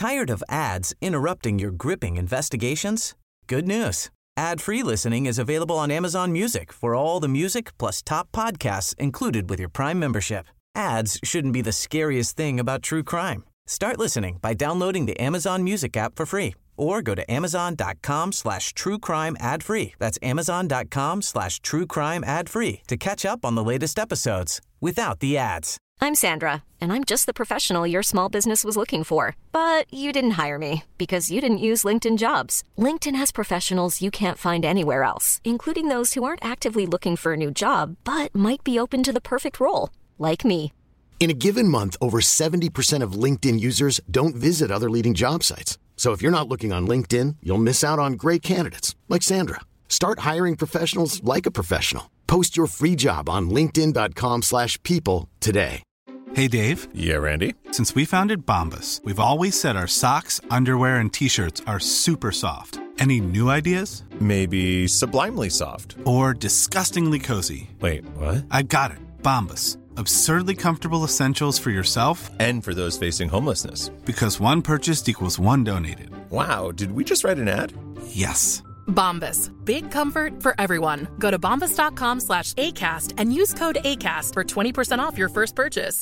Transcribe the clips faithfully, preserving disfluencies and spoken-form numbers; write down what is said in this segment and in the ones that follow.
Tired of ads interrupting your gripping investigations? Good news. Ad-free listening is available on Amazon Music for all the music plus top podcasts included with your Prime membership. Ads shouldn't be the scariest thing about true crime. Start listening by downloading the Amazon Music app for free or go to amazon.com slash true crime ad free. That's amazon.com slash true crime ad free to catch up on the latest episodes without the ads. I'm Sandra, and I'm just the professional your small business was looking for. But you didn't hire me because you didn't use LinkedIn Jobs. LinkedIn has professionals you can't find anywhere else, including those who aren't actively looking for a new job, but might be open to the perfect role, like me. In a given month, over seventy percent of LinkedIn users don't visit other leading job sites. So if you're not looking on LinkedIn, you'll miss out on great candidates like Sandra. Start hiring professionals like a professional. Post your free job on linkedin.com slash people today. Hey, Dave. Yeah, Randy. Since we founded Bombas, we've always said our socks, underwear, and T-shirts are super soft. Any new ideas? Maybe sublimely soft. Or disgustingly cozy. Wait, what? I got it. Bombas. Absurdly comfortable essentials for yourself and for those facing homelessness. Because one purchased equals one donated. Wow, did we just write an ad? Yes. Bombas. Big comfort for everyone. Go to bombas.com slash ACAST and use code ACAST for twenty percent off your first purchase.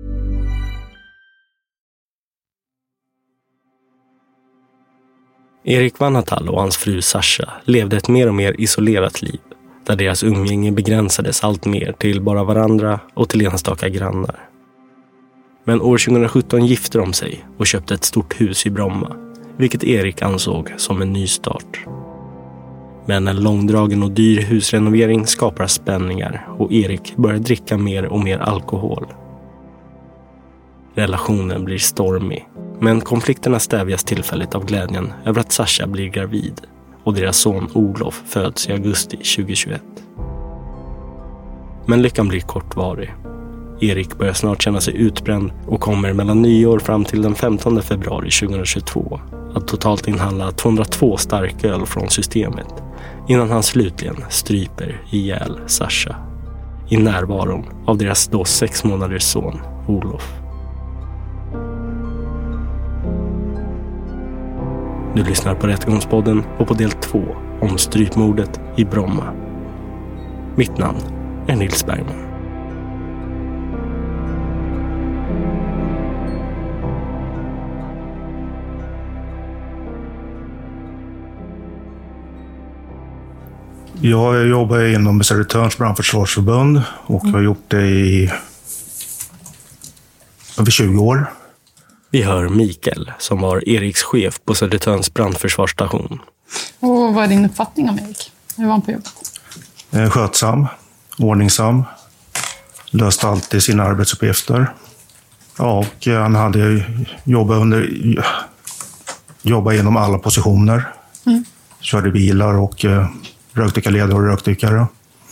Erik Vanhatall och hans fru Sasha levde ett mer och mer isolerat liv, där deras umgänge begränsades allt mer till bara varandra och till enstaka grannar. Men år tjugohundrasjutton gifte de sig och köpte ett stort hus i Bromma, vilket Erik ansåg som en ny start. Men en långdragen och dyr husrenovering skapar spänningar och Erik börjar dricka mer och mer alkohol. Relationen blir stormig, men konflikterna stävjas tillfälligt av glädjen över att Sasha blir gravid och deras son Olof föds i augusti tjugohundratjugoett. Men lyckan blir kortvarig. Erik börjar snart känna sig utbränd och kommer mellan nyår fram till den femtonde februari tjugohundratjugotvå att totalt inhandla tvåhundratvå starköl från systemet innan han slutligen stryper ihjäl Sasha i närvaron av deras då sex månaders son Olof. Du lyssnar på Rättegångspodden och på del två om strypmordet i Bromma. Mitt namn är Nils Bergman. Jag jobbar inom Södertörns brandförsvarsförbund och har gjort det i över tjugo år. Vi hör Mikael som var Eriks chef på Södertörns brandförsvarsstation. Och vad är din uppfattning om Erik? Hur var han på jobbet? Skötsam, ordningsam, löste alltid sina arbetsuppgifter. Ja, och han hade jobbat under jobbat inom alla positioner. Mm. Körde bilar och rökdykarledare och rökdykare.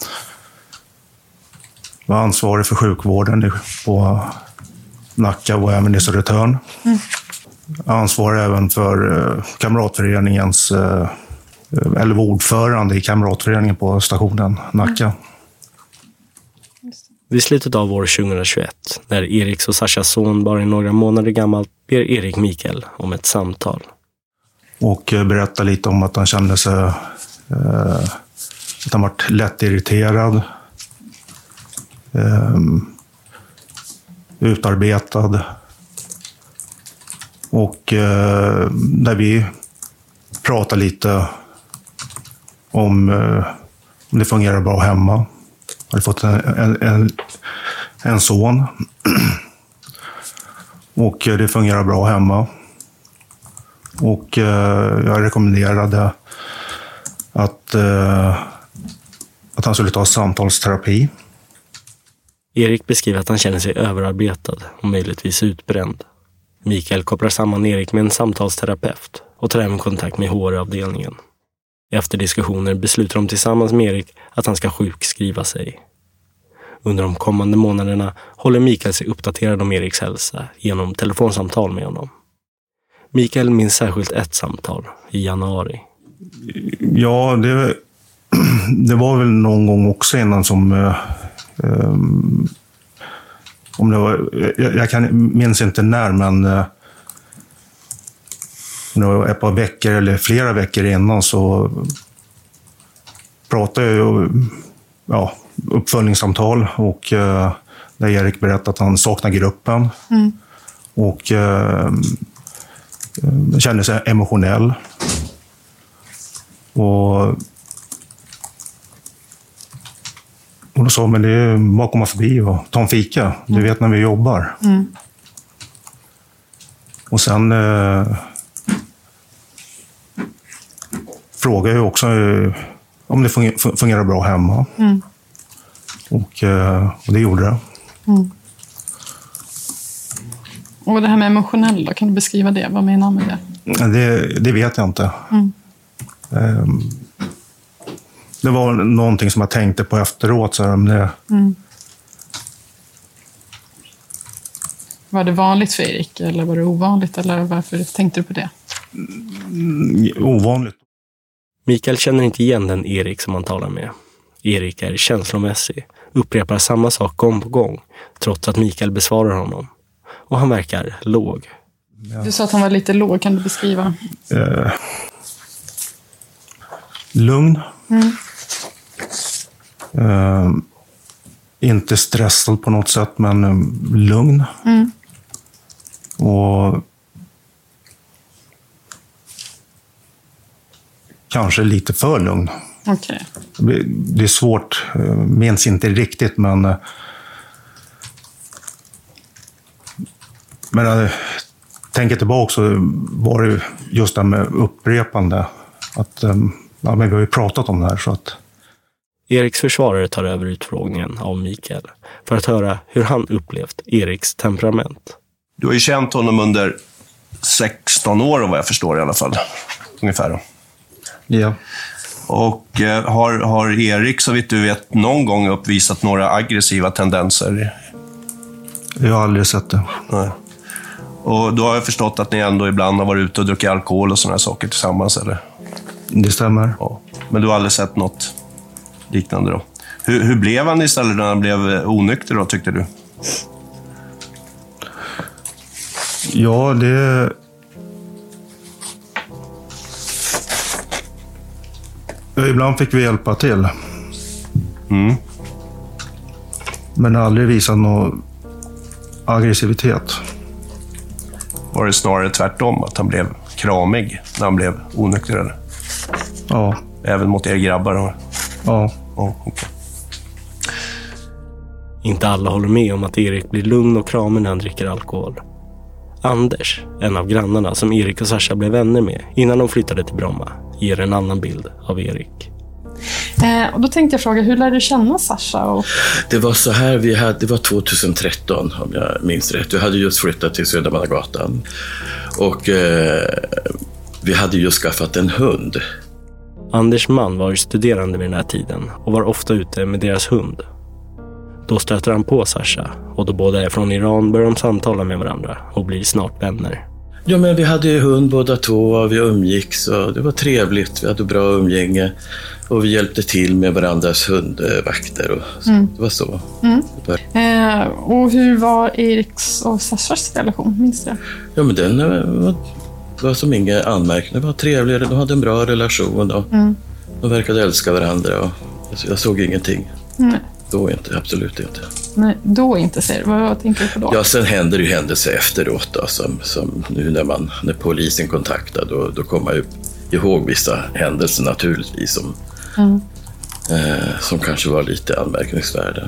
Var ansvarig för sjukvården på Nacka och även i Södertörn. Mm. Ansvarig även för kamratföreningens, eller ordförande i kamratföreningen på stationen Nacka. Mm. Vid slutet av år tjugohundratjugoett, när Eriks och Sashas son bara är några månader gammal, ber Erik Mikael om ett samtal. Och berättar lite om att han kände sig eh, att han varit lätt irriterad. Eh, utarbetad. Och eh, där vi pratar lite om eh, om det fungerar bra hemma. Jag hade fått en, en, en, en son. Och det fungerar bra hemma. Och eh, jag rekommenderade att, eh, att han skulle ta samtalsterapi. Erik beskriver att han känner sig överarbetad och möjligtvis utbränd. Mikael kopplar samman Erik med en samtalsterapeut och tar även kontakt med H R-avdelningen. Efter diskussioner beslutar de tillsammans med Erik att han ska sjukskriva sig. Under de kommande månaderna håller Mikael sig uppdaterad om Eriks hälsa genom telefonsamtal med honom. Mikael minns särskilt ett samtal i januari. Ja, det, det var väl någon gång också innan som... Eh, Um, om det var, jag, jag kan, minns inte när, men uh, Ett par veckor eller flera veckor innan så pratade jag ja, uppföljningssamtal och eh, där Erik berättade att han saknar gruppen mm. och eh, kände sig emotionell. Och, och då sa men det är bara att komma förbi och ta en fika. Mm. Du vet när vi jobbar. Mm. Och sen eh, frågade jag också eh, om det funger- fungerar bra hemma. Mm. Och, eh, och det gjorde det. Mm. Och det här med emotionell då, kan du beskriva det? Vad menar du med det? Det, det vet jag inte. Mm. Eh, det var någonting som jag tänkte på efteråt. Så här, om det... mm. Var det vanligt för Erik eller var det ovanligt? Eller varför tänkte du på det? Mm, ovanligt. Mikael känner inte igen den Erik som han talar med. Erik är känslomässig, upprepar samma sak gång på gång, trots att Mikael besvarar honom. Och han verkar låg. Ja. Du sa att han var lite låg, kan du beskriva? Eh, lugn. Mm. Eh, inte stressad på något sätt, men eh, lugn. Mm. Och kanske lite för lugn. Okay. Det är svårt, minns inte riktigt, men men jag tänker tillbaka så var det just det med upprepande att ja, men vi har ju pratat om det här så att Eriks försvarare tar över utfrågningen av Mikael för att höra hur han upplevt Eriks temperament. Du har ju känt honom under sexton år vad jag förstår i alla fall. Ungefär då. Ja. Och eh, har, har Erik, så vitt du vet, någon gång uppvisat några aggressiva tendenser? Jag har aldrig sett det. Nej. Och då har jag förstått att ni ändå ibland har varit ute och druckit alkohol och sådana saker tillsammans, eller? Det stämmer. Ja. Men du har aldrig sett något liknande då? Hur, hur blev han istället när han blev onykter då, tyckte du? Ja, det... Ibland fick vi hjälpa till. Mm. Men aldrig visat någon aggressivitet. Var det snarare tvärtom, att han blev kramig när han blev onykter, eller? Ja. Även mot er grabbar? Då? Ja. Ja, okay. Inte alla håller med om att Erik blir lugn och kramig när han dricker alkohol. Anders, en av grannarna som Erik och Sasha blev vänner med innan de flyttade till Bromma, ger en annan bild av Erik. Eh, och då tänkte jag fråga, hur lärde du känna Sasha? Och... Det var så här, vi hade, det var tjugohundratretton om jag minns rätt. Vi hade just flyttat till Södermannagatan och eh, vi hade just skaffat en hund. Anders man var studerande vid den här tiden och var ofta ute med deras hund. Då stöter han på Sasha och då båda är från Iran börjar de samtala med varandra och blir snart vänner. Ja, men vi hade ju hund båda två och vi umgicks och det var trevligt. Vi hade bra umgänge och vi hjälpte till med varandras hundvakter och så. Mm. Det var så. Mm. Det var... Eh, och hur var Eriks och Sashas relation, minns du? Ja, men den var, var som ingen anmärkning. Det var trevligare, de hade en bra relation och mm. de verkade älska varandra och jag såg ingenting. Mm. Då inte, absolut inte. Nej, då inte, säger du. Vad tänker du på då? Ja, sen händer det ju händelser efteråt då, som, som nu när, man, när polisen kontaktar, då, då kommer man ju ihåg vissa händelser naturligtvis som, mm. eh, som kanske var lite anmärkningsvärda.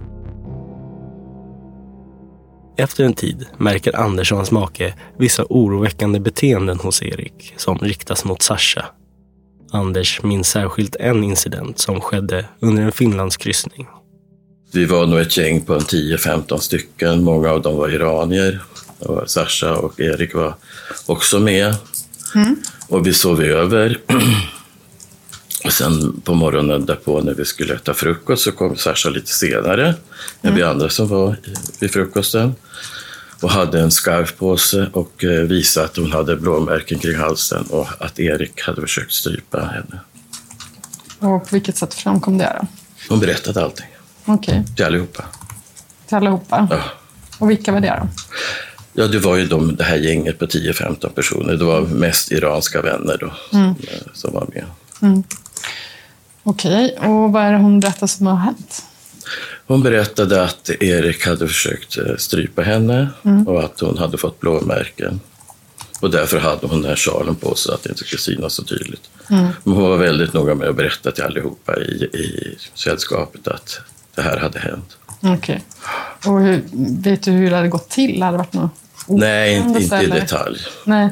Efter en tid märker Anders och hans make vissa oroväckande beteenden hos Erik som riktas mot Sasha. Anders minns särskilt en incident som skedde under en Finlandskryssning. Vi var nog ett gäng på en tio femton stycken. Många av dem var iranier. Och Sasha och Erik var också med. Mm. Och vi sov över. Och sen på morgonen därpå när vi skulle äta frukost så kom Sasha lite senare mm. än vi andra som var vid frukosten. Och hade en scarf på sig och visade att hon hade blåmärken kring halsen och att Erik hade försökt strypa henne. Och på vilket sätt framkom det då? Hon berättade allting. Okej. Okay. Till allihopa. Till allihopa? Ja. Och vilka var det då? Ja, det var ju de, det här gänget på tio femton personer. Det var mest iranska vänner då Mm. som, som var med. Mm. Okej, och vad är det hon berättar som har hänt? Hon berättade att Erik hade försökt eh, strypa henne Mm. och att hon hade fått blåmärken. Och därför hade hon den här sjalen på sig att det inte skulle synas så tydligt. Mm. Men hon var väldigt noga med att berätta till allihopa i, i sällskapet att det här hade hänt. Okej. Och hur, vet du hur det hade gått till? Hade det varit något Nej, inte, inte i eller? detalj. Nej.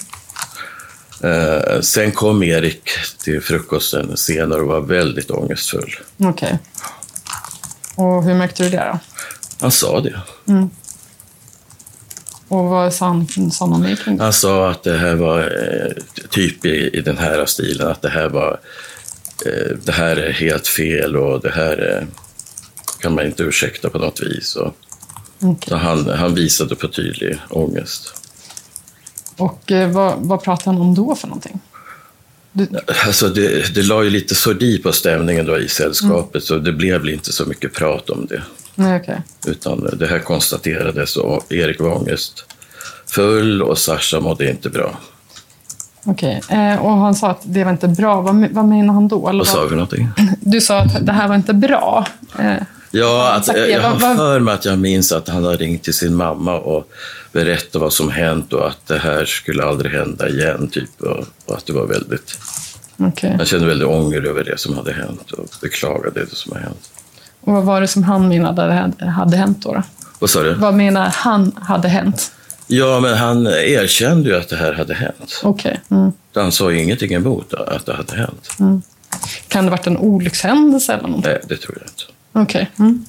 Eh, sen kom Erik till frukosten senare och var väldigt ångestfull. Okej. Och hur märkte du det då? Han sa det. Mm. Och vad sa han, sa han det kring det? Han sa att det här var eh, typ i, i den här stilen, att det här var eh, det här är helt fel och det här eh, kan man inte ursäkta på något vis. Och, Okay. så han, han visade på tydlig ångest. Och eh, vad, vad pratade han om då för någonting? Du... Alltså det, det la ju lite sordi på stämningen då i sällskapet, mm. så det blev inte så mycket prat om det. Nej, okay. Utan det här konstaterades och Erik var ångestfull och Sasha mådde inte bra. Okej, okay. eh, och han sa att det var inte bra. Vad, vad menar han då? Eller vad sa vi för någonting? Du sa att det här var inte bra. Eh, ja, att, jag, jag har vad... för mig att jag minns att han har ringt till sin mamma och berättat vad som hänt och att det här skulle aldrig hända igen. Typ, och, och att det var väldigt... Okay. Han kände väldigt ånger över det som hade hänt och beklagade det som har hänt. Och vad var det som han menade hade hänt då? då? Vad sa du? Vad menar han hade hänt? Ja, men han erkände ju att det här hade hänt. Okej. Okay. Mm. Han sa ju ingenting emot att det hade hänt. Mm. Kan det ha varit en olyckshändelse eller något? Nej, det tror jag inte. Okej. Okay. Mm.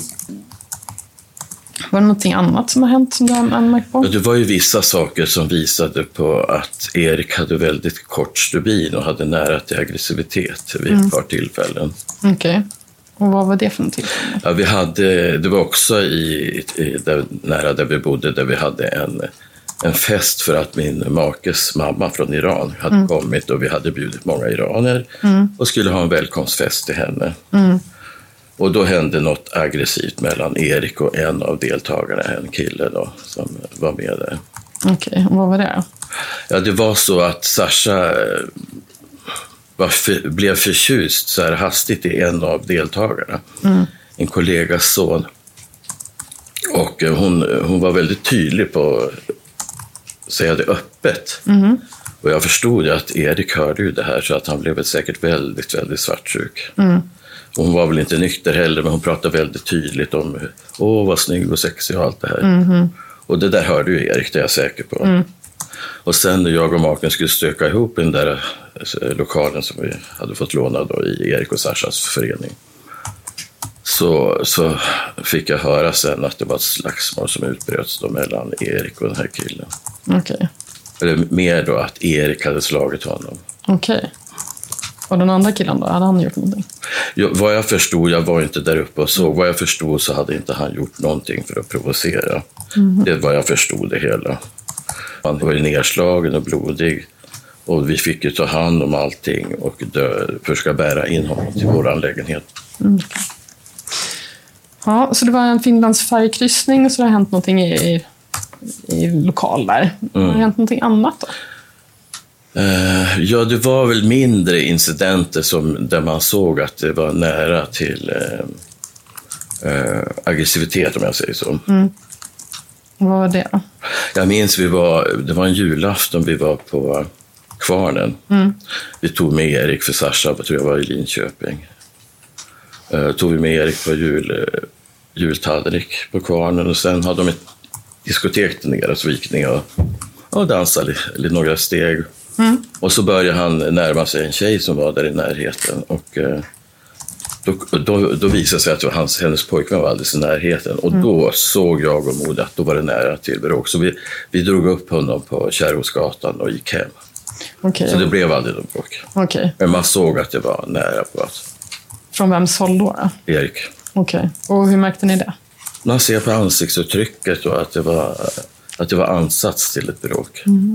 Var det någonting annat som har hänt som du har anmärkt på? Ja, det var ju vissa saker som visade på att Erik hade väldigt kort stubin och hade nära till aggressivitet vid mm. ett par tillfällen. Okej. Okay. Och vad var det för någonting? Ja, vi hade, det var också i, i där, nära där vi bodde, där vi hade en, en fest för att min makes mamma från Iran hade mm. kommit och vi hade bjudit många iraner mm. och skulle ha en välkomstfest till henne. Mm. Och då hände något aggressivt mellan Erik och en av deltagarna, en kille då, som var med där. Okej, okay. Och vad var det då? Ja, det var så att Sasha var för, blev förtjust så här hastigt i en av deltagarna. Mm. En kollegas son. Och hon, hon var väldigt tydlig på att säga det öppet. Mm. Och jag förstod ju att Erik hörde ju det här så att han blev säkert väldigt, väldigt svartsjuk. Mm. Och hon var väl inte nykter heller, men hon pratade väldigt tydligt om åh, vad snygg och sexig och allt det här. Mm. Och det där hörde ju Erik, det är jag säker på. Mm. Och sen när jag och maken skulle stöka ihop i den där lokalen som vi hade fått låna då i Erik och Sashas förening, så, så fick jag höra sen att det var ett slagsmål som utbröts då mellan Erik och den här killen. Okej. Okay. Eller mer då att Erik hade slagit honom. Okej. Okay. Och den andra killen då, hade han gjort någonting? Ja, vad jag förstod, jag var inte där uppe och så, vad jag förstod så hade inte han gjort någonting för att provocera. Mm. Det var jag förstod det hela. Han var ju nedslagen och blodig och vi fick ju ta hand om allting och dö, försöka bära in honom till vår lägenhet. Mm. Ja, så det var en Finlands färgkryssning och så har det hänt någonting i, i, i lokal där. Mm. Har det hänt någonting annat då? Uh, ja, det var väl mindre incidenter som, där man såg att det var nära till uh, uh, aggressivitet, om jag säger så. Mm. Vad var det då? Jag minns vi var, det var en julafton, vi var på Kvarnen. Mm. Vi tog med Erik för Sasha, jag tror jag var i Linköping. Uh, tog vi med Erik på jul, uh, jultallrik på Kvarnen och sen hade de ett diskotek där nere, så vi gick ner och, och dansade li, några steg. Mm. Och så började han närma sig en tjej som var där i närheten och uh, Då, då, då visade det sig att hans, hennes pojkvän var alldeles i närheten. Och mm. då såg jag och Mod att då var det nära till bråk. Så vi, vi drog upp honom på Kärrhusgatan och gick hem. Okay. Så det blev aldrig någon bråk. Okay. Men man såg att det var nära på att... Från vems håll då? då? Erik. Okej. Okay. Och hur märkte ni det? Man ser på ansiktsuttrycket och att det var, att det var ansats till ett bråk. Mm.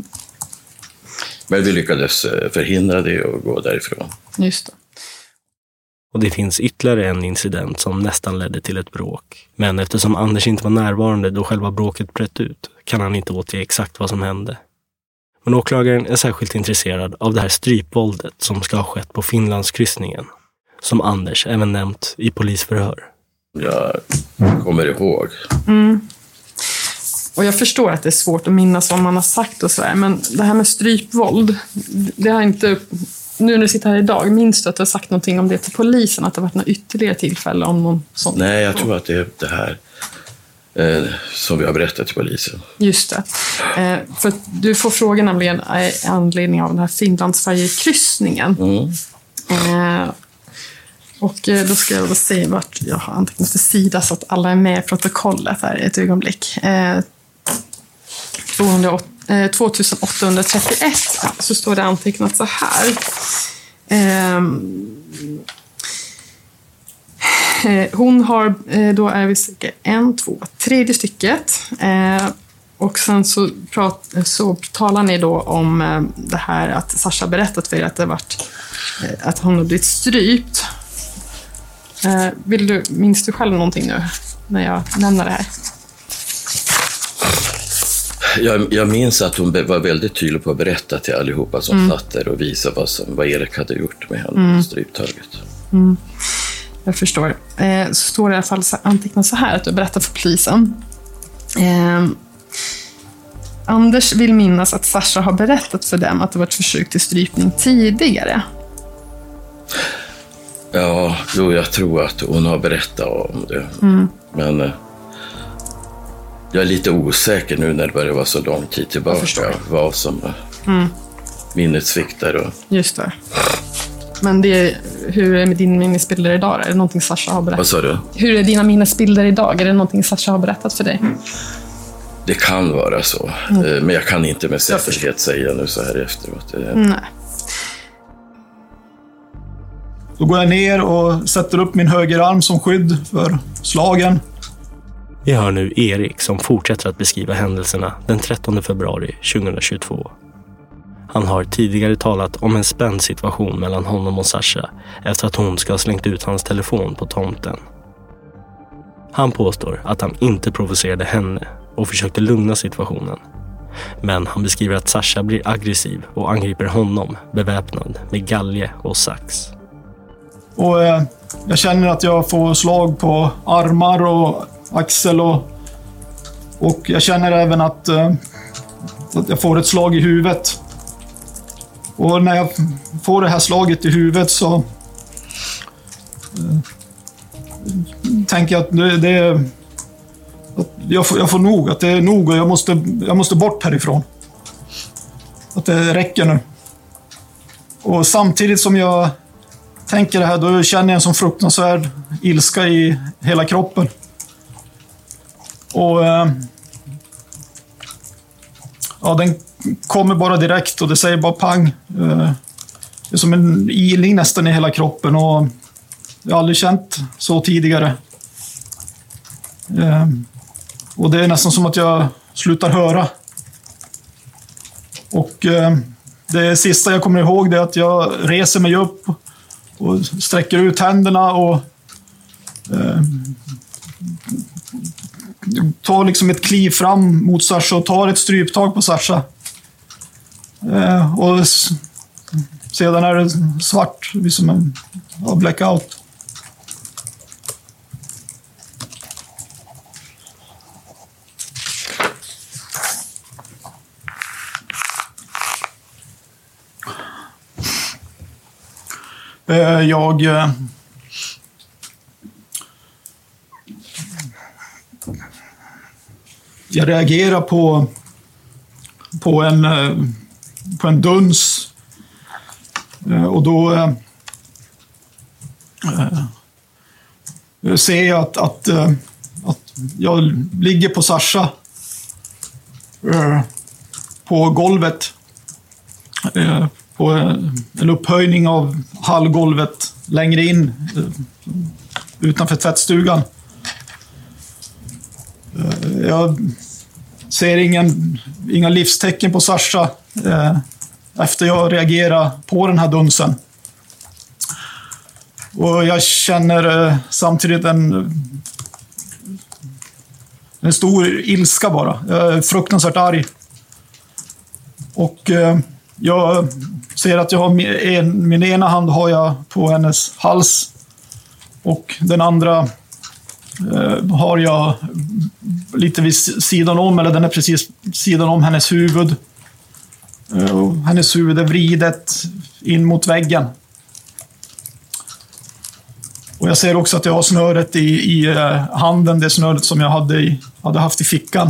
Men vi lyckades förhindra det och gå därifrån. Just det. Och det finns ytterligare en incident som nästan ledde till ett bråk. Men eftersom Anders inte var närvarande då själva bråket bröt ut kan han inte återge exakt vad som hände. Men åklagaren är särskilt intresserad av det här strypvåldet som ska ha skett på Finlandskryssningen, som Anders även nämnt i polisförhör. Jag kommer ihåg. Mm. Och jag förstår att det är svårt att minnas vad man har sagt och sådär, men det här med strypvåld, det har inte... Nu när du sitter här idag, minns du att du har sagt någonting om det till polisen? Att det har varit något ytterligare tillfälle om någon sån? Nej, jag tror att det är det här eh, som vi har berättat till polisen. Just det. Eh, för du får fråga nämligen i anledning av den här Finlandsfärjekryssningen. Mm. Eh, och eh, då ska jag då säga vart jag har antecknat för sida så att alla är med i protokollet här i ett ögonblick. Eh, tjugoåttahundratrettioett så står det antecknat så här. Eh, hon har, då är vi cirka en, två, tredje stycket. Eh, och sen så, prat, så talar ni då om eh, det här att Sasha berättat för er att det varit, eh, att hon har blivit strypt. Eh, vill du, minns du själv någonting nu när jag nämner det här? Jag, jag minns att hon var väldigt tydlig på att berätta till allihopa som mm. satt där och visa vad, som, vad Erik hade gjort med henne mm. stryptaget. Mm. Jag förstår. Eh, så står det i alla fall antecknat så här att du berättar för polisen. Eh, Anders vill minnas att Sasha har berättat för dem att det var ett försök till strypning tidigare. Ja, jo, jag tror att hon har berättat om det. Mm. Men eh, jag är lite osäker nu när det börjar vara så lång tid tillbaka. Vad som mm. minnet sviktar. Och... Just det. Men det är, hur är det med din minnesbilder idag? Är det någonting Sasha har berättat? Vad sa du? Hur är dina minnesbilder idag? Är det någonting Sasha har berättat för dig? Det kan vara så. Mm. Men jag kan inte med säkerhet säga nu så här efteråt. Nej. Då går jag ner och sätter upp min högerarm som skydd för slagen. Vi hör nu Erik som fortsätter att beskriva händelserna den trettonde februari tjugohundratjugotvå. Han har tidigare talat om en spänd situation mellan honom och Sasha efter att hon ska ha slängt ut hans telefon på tomten. Han påstår att han inte provocerade henne och försökte lugna situationen. Men han beskriver att Sasha blir aggressiv och angriper honom beväpnad med galge och sax. Och eh, jag känner att jag får slag på armar och axel och, och jag känner även att, eh, att jag får ett slag i huvudet. Och när jag får det här slaget i huvudet så eh, tänker jag att det, det är att jag, får, jag får nog, att det är nog och jag måste, jag måste bort härifrån. Att det räcker nu. Och samtidigt som jag tänker det här, då känner jag en sån fruktansvärd ilska i hela kroppen. Och eh, ja, den kommer bara direkt och det säger bara pang. Eh, det är som en ilning nästan i hela kroppen och jag har aldrig känt så tidigare. Eh, och det är nästan som att jag slutar höra. Och eh, det sista jag kommer ihåg det är att jag reser mig upp och sträcker ut händerna och eh, tar liksom ett kliv fram mot Sasha och tar ett stryptag på Sasha. Eh, och s- sedan är det svart, liksom en ja, blackout. Eh, jag... Eh, Jag reagerar på på en på en duns och då äh, ser jag att, att, äh, att jag ligger på Sasha äh, på golvet äh, på en upphöjning av hallgolvet längre in äh, utanför tvättstugan. Jag ser ingen, inga livstecken på Sasha eh, efter jag reagerar på den här dunsen. Och jag känner eh, samtidigt en, en stor ilska bara. Jag är fruktansvärt arg. Och eh, jag ser att jag har en, min ena hand har jag på hennes hals. Och den andra eh, har jag lite vid sidan om, eller den är precis sidan om hennes huvud. Eh, och hennes huvud är vridet in mot väggen. Och jag ser också att jag har snöret i, i eh, handen, det snöret som jag hade, i, hade haft i fickan.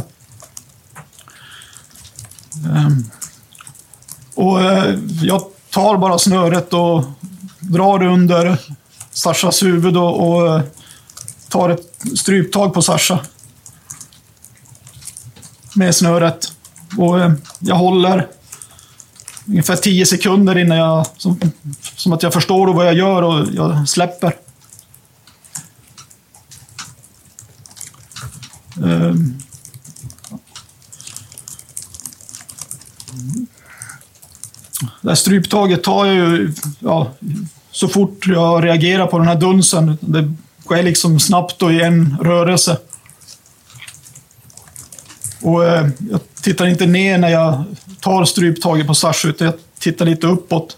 Eh, och eh, jag tar bara snöret och drar det under Sashas huvud och, och tar ett stryptag på Sasha med snöret. Och jag håller ungefär tio sekunder innan jag som, som att jag förstår vad jag gör och jag släpper. Um. Det här stryptaget tar jag ju ja, så fort jag reagerar på den här dunsen. Det sker liksom snabbt och i en rörelse. Och eh, jag tittar inte ner när jag tar stryptaget på Sasha, utan jag tittar lite uppåt.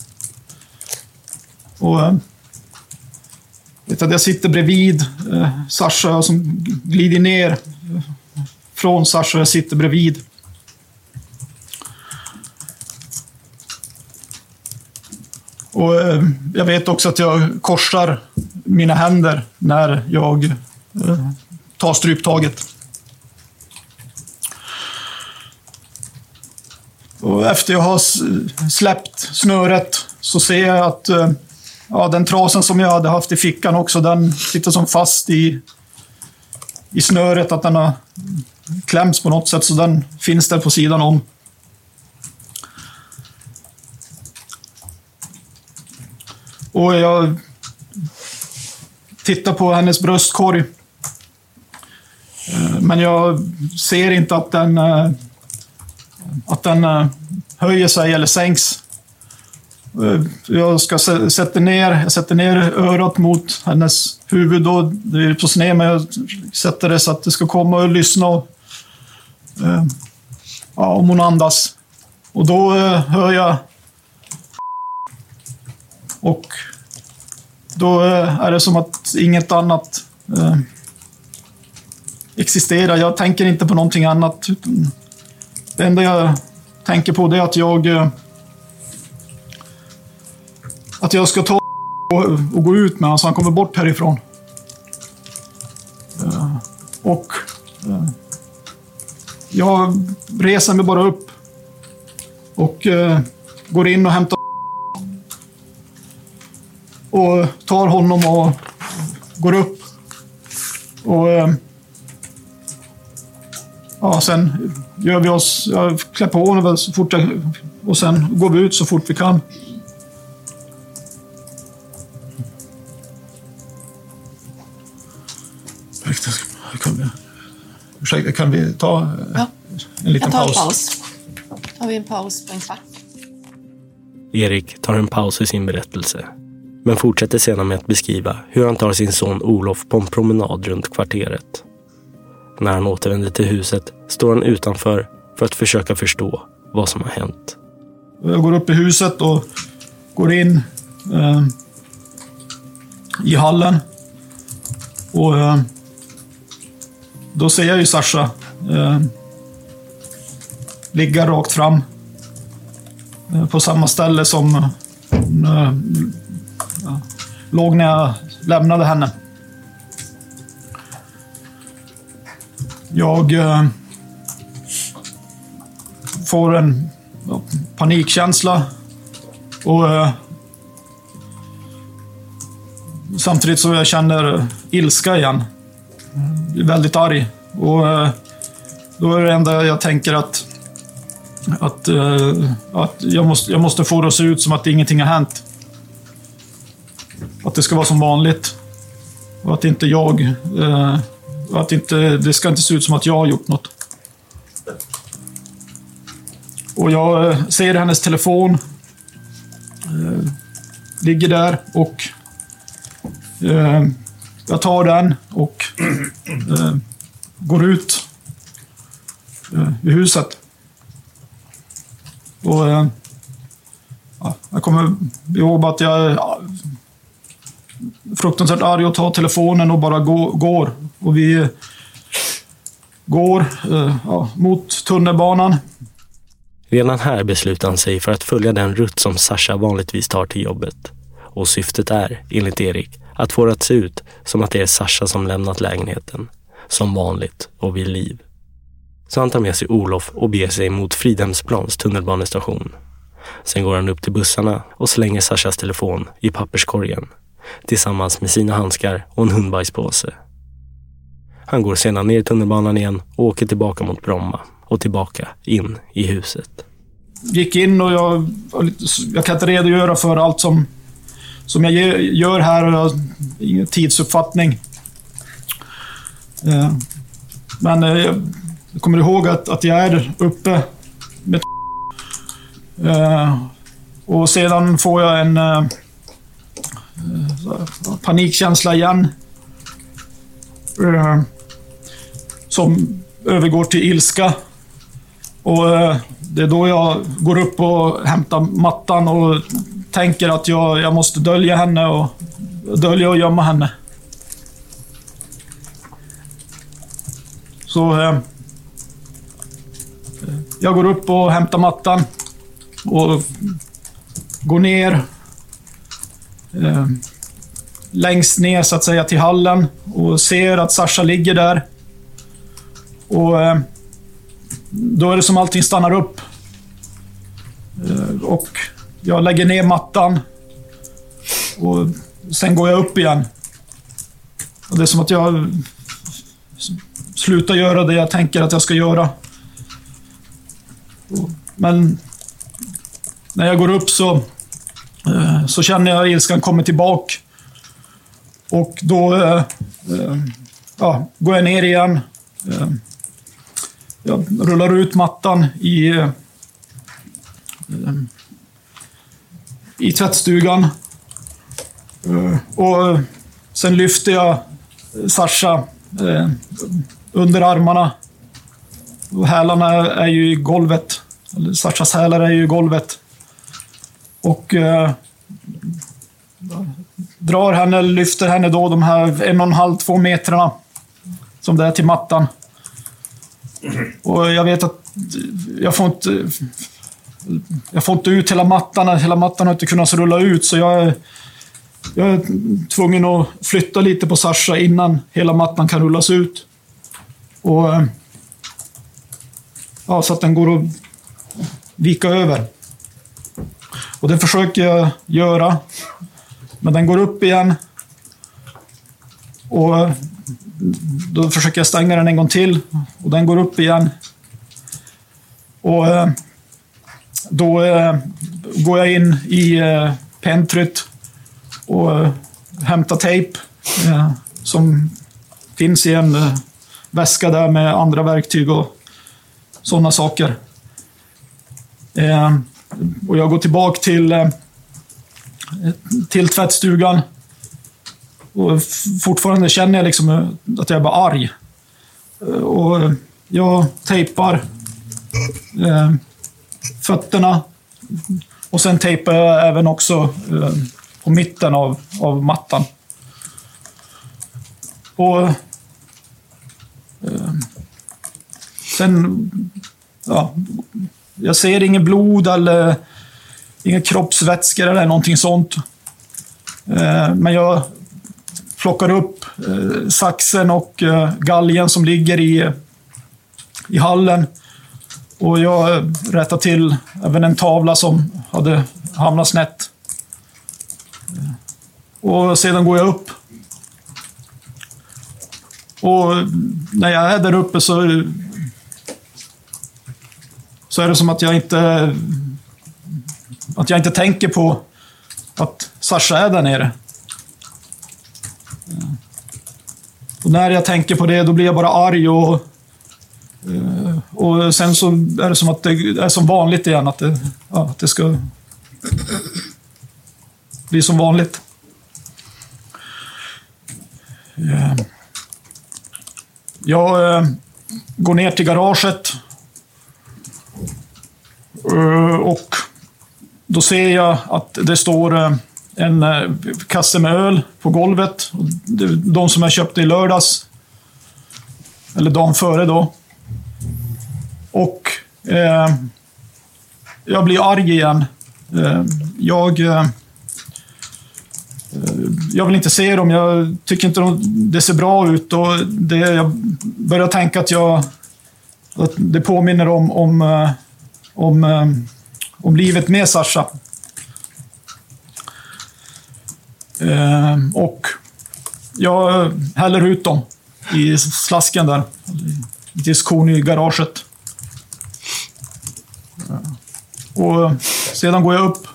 Och eh, vet att jag sitter bredvid eh, Sasha som glider ner från Sasha. Jag sitter bredvid. Och eh, jag vet också att jag korsar mina händer när jag eh, tar stryptaget. Och efter jag har släppt snöret så ser jag att eh, ja, den trasen som jag hade haft i fickan också, den sitter som fast i, i snöret, att den har klämts på något sätt, så den finns där på sidan om. Och jag tittar på hennes bröstkorg. Men jag ser inte att den, att den höjer sig eller sänks. Jag ska sätta ner, jag sätter ner örat mot hennes huvud. Och det är på sned, men jag sätter det så att det ska komma och lyssna. Och, ja, om hon andas. Och då hör jag... Och då är det som att inget annat eh, existerar. Jag tänker inte på någonting annat. Det enda jag tänker på det är att jag eh, att jag ska ta och, och gå ut med honom så han kommer bort härifrån. Eh, och eh, jag reser mig bara upp och eh, går in och hämtar och tar honom och går upp. Och ja, sen gör vi oss, jag klär på honom så fort jag, och sen går vi ut så fort vi kan. Kan vi, ursäkta, kan vi ta ja. en liten jag tar paus? En paus. Tar vi en paus på en kvart. Erik tar en paus i sin berättelse, men fortsätter sedan med att beskriva hur han tar sin son Olof på en promenad runt kvarteret. När han återvänder till huset står han utanför för att försöka förstå vad som har hänt. Jag går upp i huset och går in eh, i hallen. Och eh, då ser jag ju Sasha eh, ligga rakt fram eh, på samma ställe som eh, ja, låg när jag lämnade henne. Jag eh, får en ja, panikkänsla och eh, samtidigt så jag känner ilska igen. Jag är väldigt arg och eh, då är det enda jag tänker att att, eh, att jag, måste, jag måste få det att se ut som att ingenting har hänt. Att det ska vara som vanligt och att inte jag eh, att inte, det ska inte se ut som att jag har gjort något. Och jag ser hennes telefon eh, ligger där och eh, jag tar den och eh, går ut uh, i huset. Och uh, ja, jag kommer ihåg att jag är fruktansvärt arg och tar telefonen och bara gå, går. Och vi går uh, ja, mot tunnelbanan. Redan här beslutar han sig för att följa den rutt som Sasha vanligtvis tar till jobbet. Och syftet är, enligt Erik, att få det att se ut som att det är Sasha som lämnat lägenheten. Som vanligt och vid liv. Så han tar med sig Olof och beger sig mot Fridhemsplans tunnelbanestation. Sen går han upp till bussarna och slänger Sashas telefon i papperskorgen. Tillsammans med sina handskar och en hundbajspåse. Han går sedan ner i tunnelbanan igen och åker tillbaka mot Bromma. Och tillbaka in i huset. Gick in och jag, jag kan inte redogöra för allt som, som jag gör här. Och jag har ingen tidsuppfattning. Men jag kommer ihåg att, att jag är uppe med och sedan får jag en panikkänsla igen. Som övergår till ilska. Och det är då jag går upp och hämtar mattan och tänker att jag, jag måste dölja henne och dölja och gömma henne. Så eh, jag går upp och hämtar mattan och går ner eh, längst ner så att säga till hallen och ser att Sasha ligger där. Och eh, då är det som allting stannar upp. Eh, och jag lägger ner mattan. Och sen går jag upp igen. Och det är som att jag slutar göra det jag tänker att jag ska göra. Och, men när jag går upp så, eh, så känner jag att ilskan kommer tillbaka. Och då eh, eh, ja, går jag ner igen. Eh, Jag rullar ut mattan i, eh, i tvättstugan. Eh, och sen lyfter jag Sasha eh, under armarna. Och hälarna är ju i golvet. Eller Sashas hälar är ju i golvet. Och eh, drar henne, lyfter henne då de här en och en halv, två metrarna som det är till mattan. Och jag vet att jag får inte jag får inte ut hela mattan. Hela mattan har inte kunnat rulla ut. Så jag, jag är tvungen att flytta lite på Sasha innan hela mattan kan rullas ut. Och ja, så att den går att vika över. Och det försöker jag göra. Men den går upp igen. Och då försöker jag stänga den en gång till. Och den går upp igen. Och då eh, går jag in i eh, pentryt och eh, hämtar tejp eh, som finns i en eh, väska där med andra verktyg och sådana saker. Eh, och jag går tillbaka till eh, till tvättstugan och fortfarande känner jag liksom att jag är bara arg. Och jag tejpar eh, fötterna och sen tejpar jag även också eh, på mitten av, av mattan. Och eh, sen ja, jag ser ingen blod eller inga kroppsvätskor eller någonting sånt. Eh, men jag plockar upp eh, saxen och eh, galgen som ligger i, i hallen. Och jag rättar till även en tavla som hade hamnat snett. Eh, och sedan går jag upp. Och när jag är där uppe så, så är det som att jag inte att jag inte tänker på att Sasha är där nere. Och när jag tänker på det, då blir jag bara arg och och sen så är det som att det är som vanligt igen, att det, ja, att det ska bli som vanligt. Jag eh, går ner till garaget uh, och då ser jag att det står uh, en uh, kasse med öl på golvet. De som jag köpte i lördags, eller dagen före då. Och uh, jag blir arg igen. Uh, jag... Uh, Jag vill inte se dem, jag tycker inte det ser bra ut och det, jag börjar tänka att, jag, att det påminner om, om, om, om livet med Sasha. Eh, och jag häller ut dem i slasken där, i diskon i garaget. Och sedan går jag upp.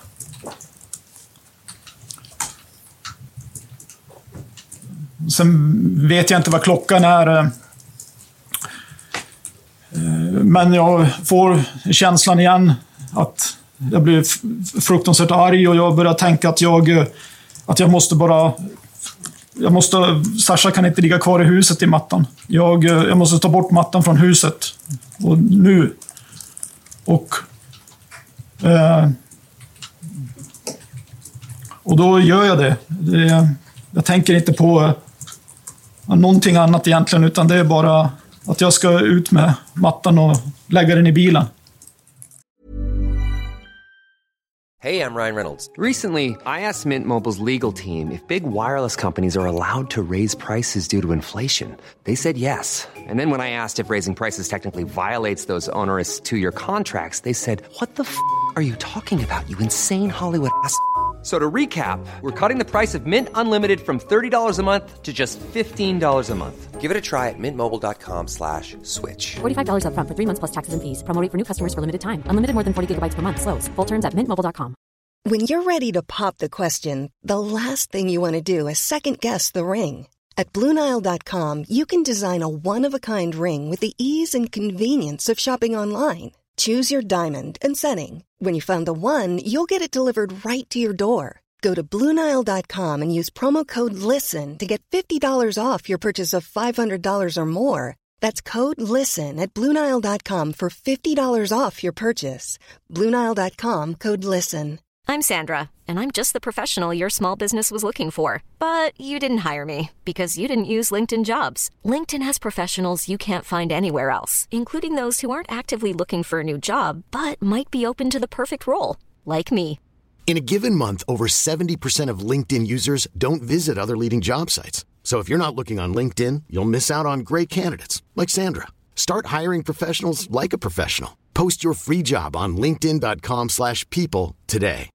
Sen vet jag inte vad klockan är. Men jag får känslan igen att jag blir fruktansvärt arg och jag börjar tänka att jag, att jag måste bara... Jag måste, Sasha kan inte ligga kvar i huset i mattan. Jag, jag måste ta bort mattan från huset. Och nu. Och... Eh, och då gör jag det. det jag tänker inte på någonting annat egentligen, utan det är bara att jag ska ut med mattan och lägga den i bilen. Hey, I'm Ryan Reynolds. Recently, I asked Mint Mobile's legal team if big wireless companies are allowed to raise prices due to inflation. They said yes. And then when I asked if raising prices technically violates those onerous two-year contracts, they said, "What the f*** are you talking about, you insane Hollywood ass?" So to recap, we're cutting the price of Mint Unlimited from thirty dollars a month to just fifteen dollars a month. Give it a try at mintmobile.com slash switch. forty-five dollars up front for three months plus taxes and fees. Promo rate for new customers for limited time. Unlimited more than forty gigabytes per month. Slows full terms at mint mobile dot com. When you're ready to pop the question, the last thing you want to do is second guess the ring. At Blue Nile dot com, you can design a one-of-a-kind ring with the ease and convenience of shopping online. Choose your diamond and setting. When you find the one, you'll get it delivered right to your door. Go to Blue Nile dot com and use promo code LISTEN to get fifty dollars off your purchase of five hundred dollars or more. That's code LISTEN at Blue Nile dot com for fifty dollars off your purchase. Blue Nile dot com, code LISTEN. I'm Sandra, and I'm just the professional your small business was looking for. But you didn't hire me because you didn't use LinkedIn Jobs. LinkedIn has professionals you can't find anywhere else, including those who aren't actively looking for a new job, but might be open to the perfect role, like me. In a given month, over seventy percent of LinkedIn users don't visit other leading job sites. So if you're not looking on LinkedIn, you'll miss out on great candidates like Sandra. Start hiring professionals like a professional. Post your free job on linkedin dot com slash people today.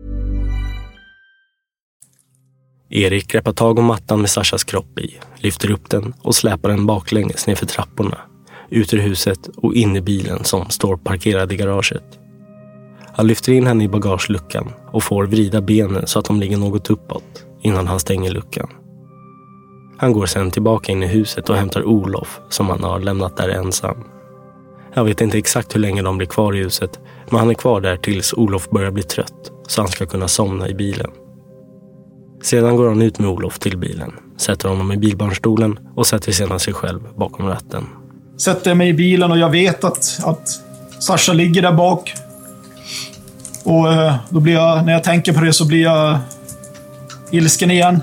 Erik greppar tag om mattan med Sashas kropp i, lyfter upp den och släpar den baklänges ner för trapporna, ut ur huset och in i bilen som står parkerad i garaget. Han lyfter in henne i bagageluckan och får vrida benen så att de ligger något uppåt innan han stänger luckan. Han går sedan tillbaka in i huset och hämtar Olof som han har lämnat där ensam. Jag vet inte exakt hur länge de blir kvar i huset, men han är kvar där tills Olof börjar bli trött så han ska kunna somna i bilen. Sedan går han ut med Olof till bilen, sätter honom i bilbarnstolen och sätter sedan sig själv bakom ratten. Sätter jag mig i bilen och jag vet att, att Sasha ligger där bak. Och eh, då blir jag, när jag tänker på det så blir jag ilsken igen.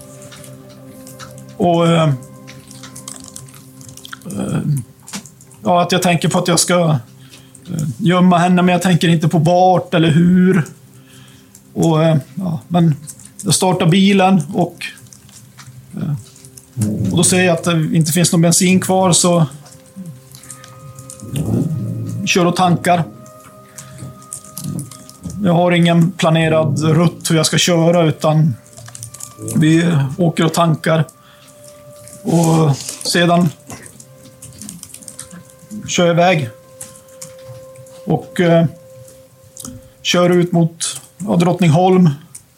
Och eh, eh, ja, att jag tänker på att jag ska eh, gömma henne, men jag tänker inte på vart eller hur. Och eh, ja, men jag startar bilen och, eh, och då ser jag att det inte finns någon bensin kvar, så eh, kör och tankar. Jag har ingen planerad rutt hur jag ska köra, utan vi åker och tankar. Och sedan kör jag iväg. Och eh, kör ut mot ja, Drottningholm.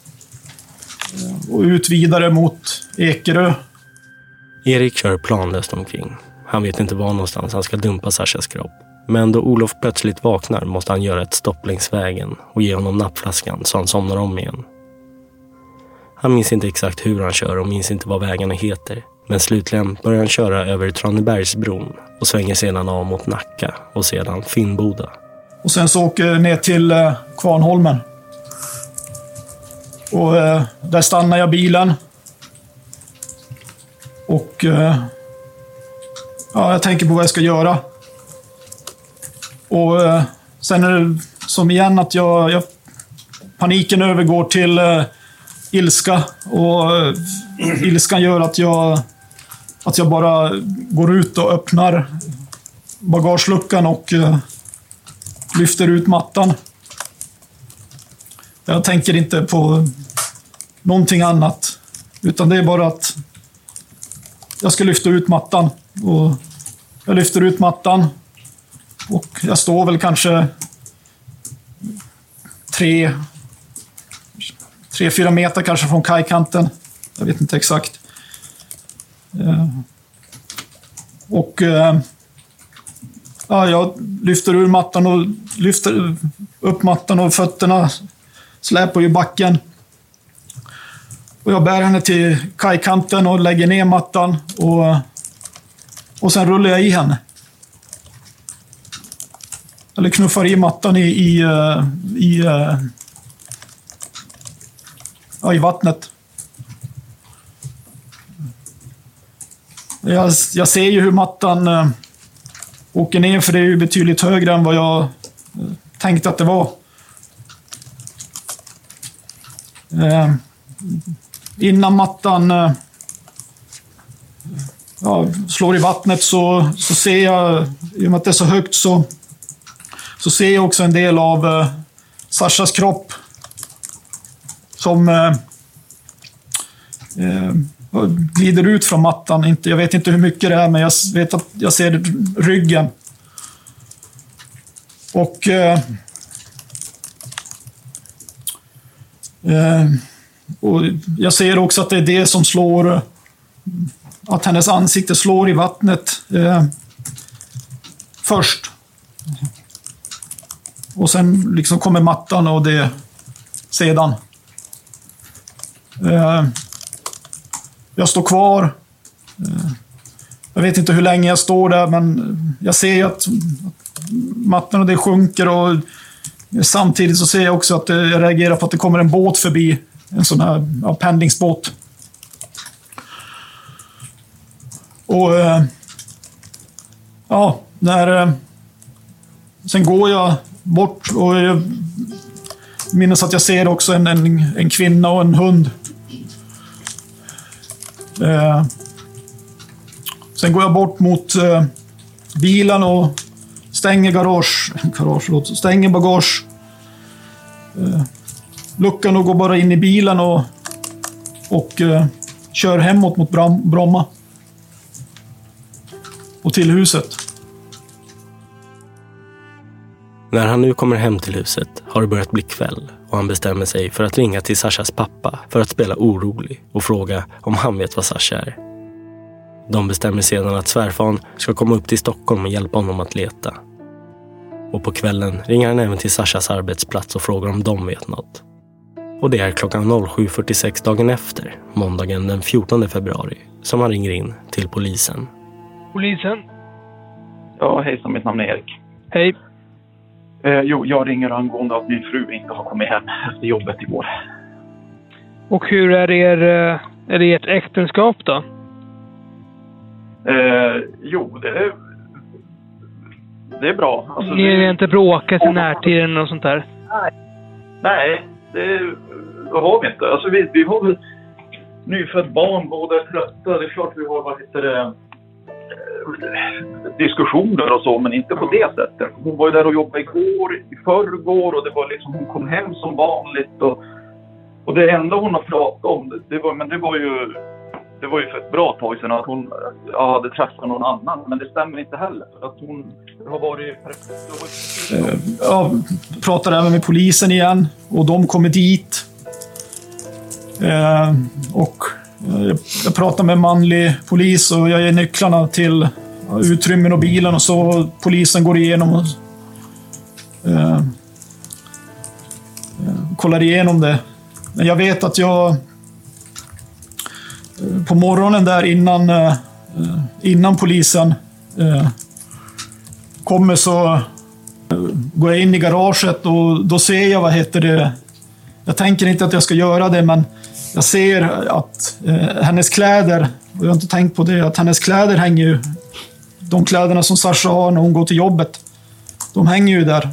Och ut vidare mot Ekerö. Erik kör planlöst omkring. Han vet inte var någonstans han ska dumpa Sashas kropp. Men då Olof plötsligt vaknar måste han göra ett stopp längs vägen och ge honom nappflaskan så han somnar om igen. Han minns inte exakt hur han kör och minns inte vad vägarna heter. Men slutligen börjar han köra över Tranebergsbron och svänger sedan av mot Nacka och sedan Finnboda. Och sen så åker jag ner till eh, Kvarnholmen. Och eh, där stannar jag bilen. Och eh, ja, jag tänker på vad jag ska göra. Och eh, sen är det som igen att jag, jag paniken övergår till eh, ilska. Och eh, ilskan gör att jag att jag bara går ut och öppnar bagageluckan och eh, lyfter ut mattan. Jag tänker inte på någonting annat, utan det är bara att jag ska lyfta ut mattan. Och jag lyfter ut mattan och jag står väl kanske tre, tre fyra meter kanske från kajkanten. Jag vet inte exakt. Och ja, jag lyfter ur mattan och lyfter upp mattan och fötterna släpar i backen. Och jag bär henne till kajkanten och lägger ner mattan och, och sen rullar jag i henne. Eller knuffar i mattan i, i, i, ja, i vattnet. Jag, jag ser ju hur mattan äh, åker ner, för det är ju betydligt högre än vad jag äh, tänkte att det var. Äh, innan mattan äh, ja, slår i vattnet så, så ser jag, i och med att det är så högt så, så ser jag också en del av äh, Sashas kropp som äh, äh, glider ut från mattan. Inte, jag vet inte hur mycket det är, men jag vet att jag ser ryggen. Och eh, eh, och jag ser också att det är det som slår, att hennes ansikte slår i vattnet eh, först. Och sen liksom kommer mattan och det sedan. Eh, Jag står kvar. Jag vet inte hur länge jag står där, men jag ser att mattan och det sjunker, och samtidigt så ser jag också att jag reagerar på att det kommer en båt förbi. En sån här ja, pendlingsbåt. Och ja, när sen går jag bort och jag minns att jag ser också en, en, en kvinna och en hund. Eh, sen går jag bort mot eh, bilen och stänger garage, garage stänger bagage eh, luckan och går bara in i bilen och, och eh, kör hemåt mot Bram, Bromma och till huset. När han nu kommer hem till huset har det börjat bli kväll och han bestämmer sig för att ringa till Sashas pappa för att spela orolig och fråga om han vet vad Sasha är. De bestämmer sedan att svärfan ska komma upp till Stockholm och hjälpa honom att leta. Och på kvällen ringer han även till Sashas arbetsplats och frågar om de vet något. Och det är klockan sju fyrtiosex dagen efter, måndagen den fjortonde februari, som han ringer in till polisen. Polisen? Ja, hejsan, mitt namn är Erik. Hej. Eh, jo, jag ringer angående att min fru inte har kommit hem efter jobbet igår. Och hur är er, är det ert äktenskap då? Eh, jo, det är, det är bra. Alltså, Ni är det, inte bråkat i närtiden och sånt där? Nej, nej det, det har vi inte. Alltså, vi, vi har väl nyfödd barn, båda är trötta. Det är klart vi har, vad heter det, diskussioner och så, men inte på det sättet. Hon var ju där och jobbade igår, i förrgår, och det var liksom, hon kom hem som vanligt, och, och det enda hon har pratat om, det var, men det var ju det var ju för ett bra tag sedan att hon ja, hade träffat någon annan, men det stämmer inte heller, för att hon har varit eh, ja, pratar även med polisen igen, och de kommer dit eh, och jag pratar med en manlig polis och jag ger nycklarna till utrymmen och bilen, och så polisen går igenom och eh, eh, kollar igenom det. Men jag vet att jag på morgonen där innan, innan polisen kommer så går jag in i garaget och då ser jag, vad heter det, jag tänker inte att jag ska göra det, men jag ser att hennes kläder, och jag har inte tänkt på det, att hennes kläder hänger ju, de kläderna som Sasha har när hon går till jobbet, de hänger ju där.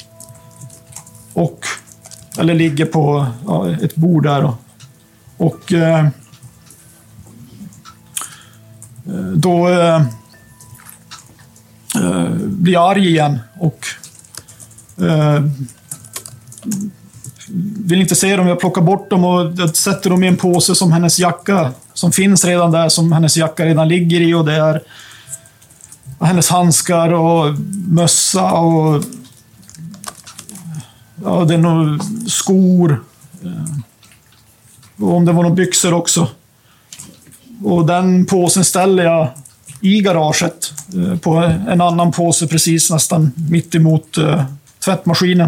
Och, eller ligger på ja, ett bord där. Och, och eh, då eh, blir jag arg igen och eh, vill inte se dem. Jag plockar bort dem och jag sätter dem i en påse som hennes jacka, som finns redan där, som hennes jacka redan ligger i, och det är hennes handskar och mössa och ja, det är nog skor. Och om det var några byxor också. Och den påsen ställer jag i garaget på en annan påse precis nästan mitt emot uh, tvättmaskinen.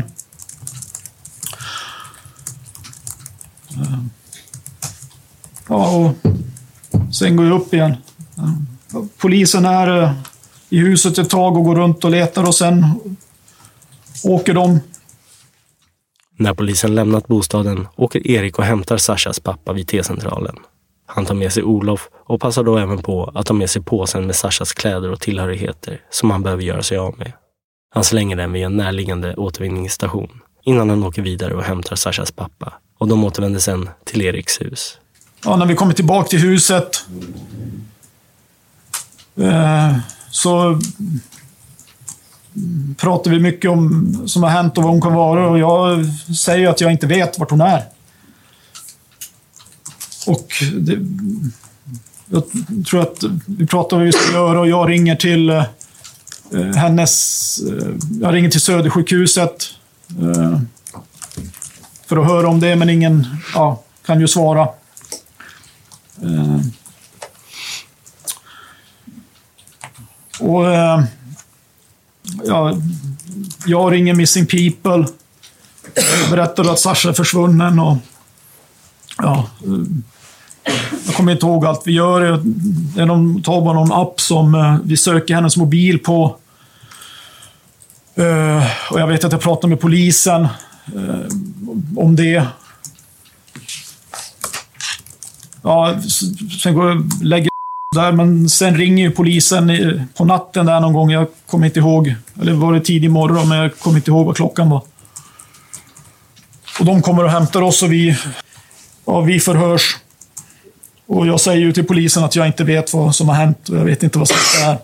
Ja, och sen går jag upp igen. Polisen är uh, i huset ett tag och går runt och letar, och sen åker de. När polisen lämnat bostaden åker Erik och hämtar Sashas pappa vid T-centralen. Han tar med sig Olof och passar då även på att ta med sig påsen med Sashas kläder och tillhörigheter som han behöver göra sig av med. Han slänger den vid en närliggande återvinningsstation innan han åker vidare och hämtar Sashas pappa, och de återvänder sen till Eriks hus. Ja, när vi kommer tillbaka till huset eh, så pratar vi mycket om som har hänt och vad hon kan vara, och jag säger att jag inte vet vart hon är. Och det, jag tror att vi pratar om vad vi ska göra, och jag ringer till eh, hennes eh, jag ringer till Södersjukhuset eh, för att höra om det, men ingen ja, kan ju svara. Eh, och eh, ja, jag ringer Missing People, berättar att Sasha är försvunnen, och ja, jag kommer inte ihåg allt vi gör. De tar bara någon app som vi söker hennes mobil på, och jag vet att jag pratar med polisen om det. Ja, sen går jag och lägger där, men sen ringer ju polisen på natten där någon gång. Jag kommer inte ihåg, eller var det tidig morgon, men jag kommer inte ihåg vad klockan var. Och de kommer och hämtar oss, och vi, ja, vi förhörs. Och jag säger ju till polisen att jag inte vet vad som har hänt, och jag vet inte vad som är.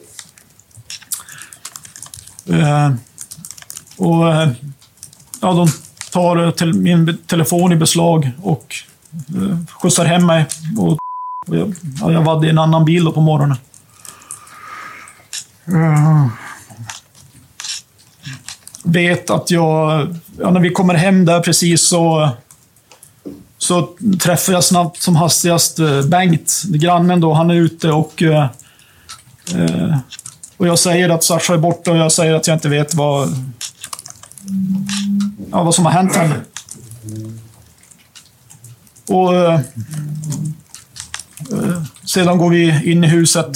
Eh, och ja, de tar till min telefon i beslag och eh, skjutsar hem mig, och Och jag, ja, jag var i en annan bil då på morgonen. Uh, vet att jag... Ja, när vi kommer hem där precis så... Så träffar jag snabbt som hastigast Bengt, grannen då. Han är ute och... Uh, uh, och jag säger att Sasha är borta, och jag säger att jag inte vet vad... Ja, vad som har hänt henne. Och... Uh, Sedan går vi in i huset.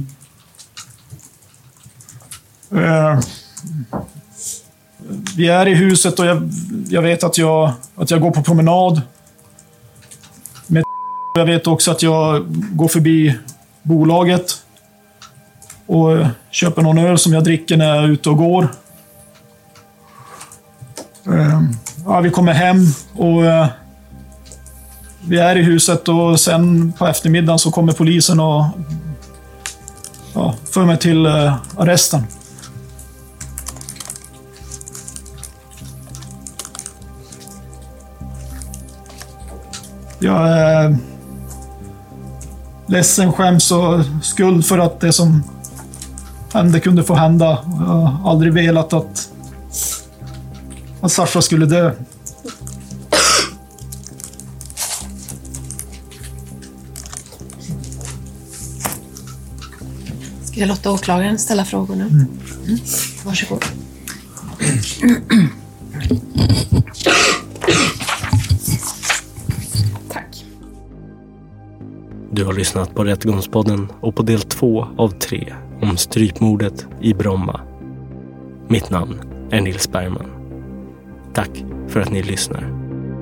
Vi är i huset, och jag, jag vet att jag, att jag går på promenad. Med jag vet också att jag går förbi bolaget och köper någon öl som jag dricker när jag är ute och går. Ja, vi kommer hem och vi är i huset, och sen på eftermiddagen så kommer polisen och ja, för mig till uh, arresten. Jag är ledsen, skäms och skuld för att det som hände kunde få hända. Jag har aldrig velat att, att Sasha skulle dö. Ska jag låta åklagaren ställa frågor nu? Mm. Mm. Varsågod. Du har lyssnat på Rättegångspodden och på del två av tre om strypmordet i Bromma. Mitt namn är Nils Bergman. Tack för att ni lyssnar.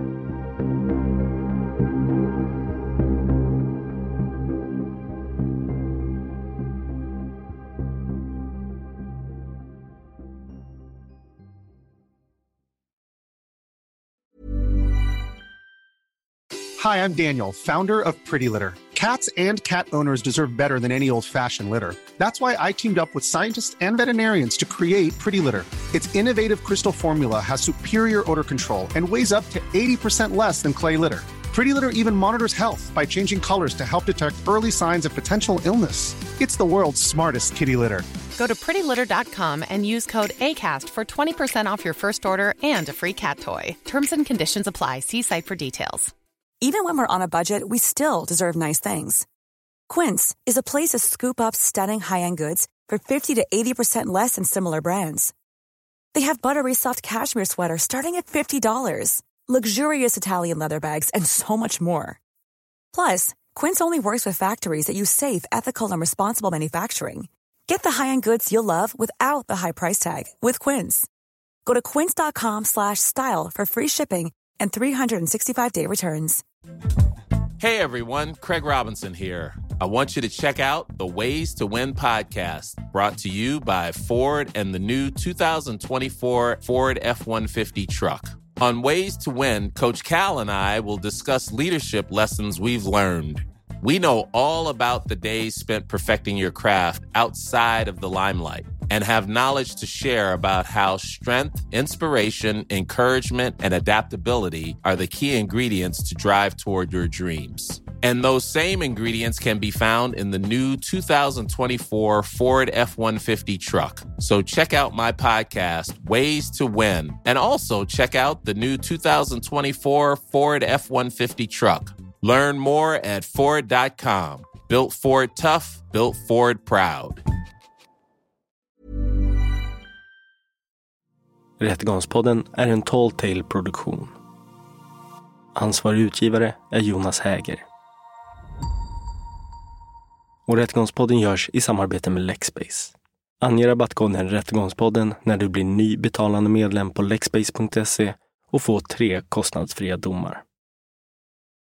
Hi, I'm Daniel, founder of Pretty Litter. Cats and cat owners deserve better than any old-fashioned litter. That's why I teamed up with scientists and veterinarians to create Pretty Litter. Its innovative crystal formula has superior odor control and weighs up to eighty percent less than clay litter. Pretty Litter even monitors health by changing colors to help detect early signs of potential illness. It's the world's smartest kitty litter. Go to pretty litter dot com and use code ACAST for twenty percent off your first order and a free cat toy. Terms and conditions apply. See site for details. Even when we're on a budget, we still deserve nice things. Quince is a place to scoop up stunning high-end goods for fifty to eighty percent less than similar brands. They have buttery soft cashmere sweaters starting at fifty dollars, luxurious Italian leather bags, and so much more. Plus, Quince only works with factories that use safe, ethical, and responsible manufacturing. Get the high-end goods you'll love without the high price tag with Quince. Go to quince dot com slash style for free shipping and three sixty-five day returns. Hey everyone, Craig Robinson here. I want you to check out the Ways to Win podcast, brought to you by Ford and the new two thousand twenty-four Ford F one fifty truck. On Ways to Win, Coach Cal and I will discuss leadership lessons we've learned. We know all about the days spent perfecting your craft outside of the limelight and have knowledge to share about how strength, inspiration, encouragement, and adaptability are the key ingredients to drive toward your dreams. And those same ingredients can be found in the new two thousand twenty-four Ford F one fifty truck. So check out my podcast, Ways to Win, and also check out the new two thousand twenty-four Ford F one fifty truck. Learn more at Ford dot com. Built Ford tough, built Ford proud. Rättegångspodden är en Tall Tale-produktion. Ansvarig utgivare är Jonas Häger. Och Rättegångspodden görs i samarbete med Lexbase. Ange rabattkoden Rättegångspodden när du blir ny betalande medlem på lexbase punkt se och få tre kostnadsfria domar.